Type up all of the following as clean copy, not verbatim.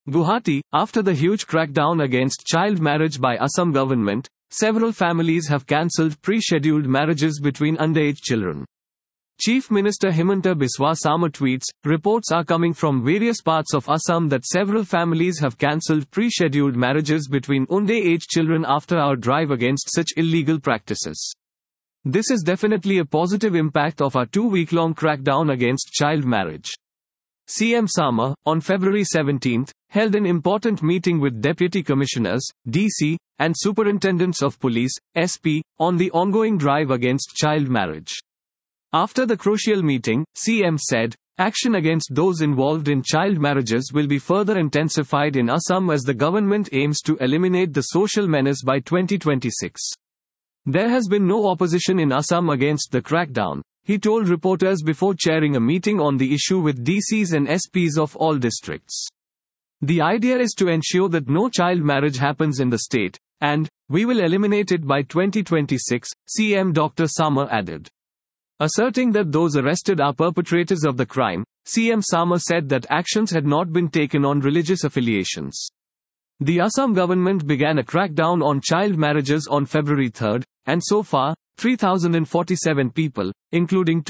Guwahati, after the huge crackdown against child marriage by Assam government, several families have cancelled pre-scheduled marriages between underage children. Chief Minister Himanta Biswa Sarma tweets, reports are coming from various parts of Assam that several families have cancelled pre-scheduled marriages between underage children after our drive against such illegal practices. This is definitely a positive impact of our 2-week-long crackdown against child marriage. CM Sarma, on February 17, held an important meeting with Deputy Commissioners, DC, and Superintendents of Police, SP, on the ongoing drive against child marriage. After the crucial meeting, CM said, action against those involved in child marriages will be further intensified in Assam as the government aims to eliminate the social menace by 2026. There has been no opposition in Assam against the crackdown, he told reporters before chairing a meeting on the issue with DCs and SPs of all districts. The idea is to ensure that no child marriage happens in the state, and we will eliminate it by 2026, CM Dr. Sarma added. Asserting that those arrested are perpetrators of the crime, CM Sarma said that actions had not been taken on religious affiliations. The Assam government began a crackdown on child marriages on February 3, and so far, 3,047 people, including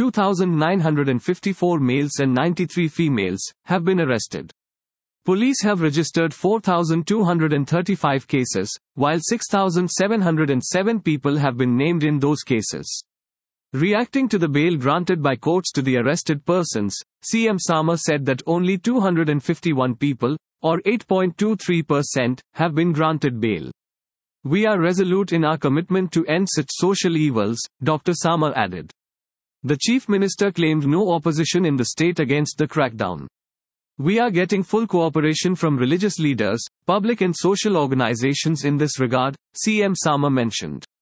2,954 males and 93 females, have been arrested. Police have registered 4,235 cases, while 6,707 people have been named in those cases. Reacting to the bail granted by courts to the arrested persons, CM Sarma said that only 251 people, or 8.23%, have been granted bail. We are resolute in our commitment to end such social evils, Dr. Sarma added. The Chief Minister claimed no opposition in the state against the crackdown. We are getting full cooperation from religious leaders, public and social organizations in this regard, CM Sarma mentioned.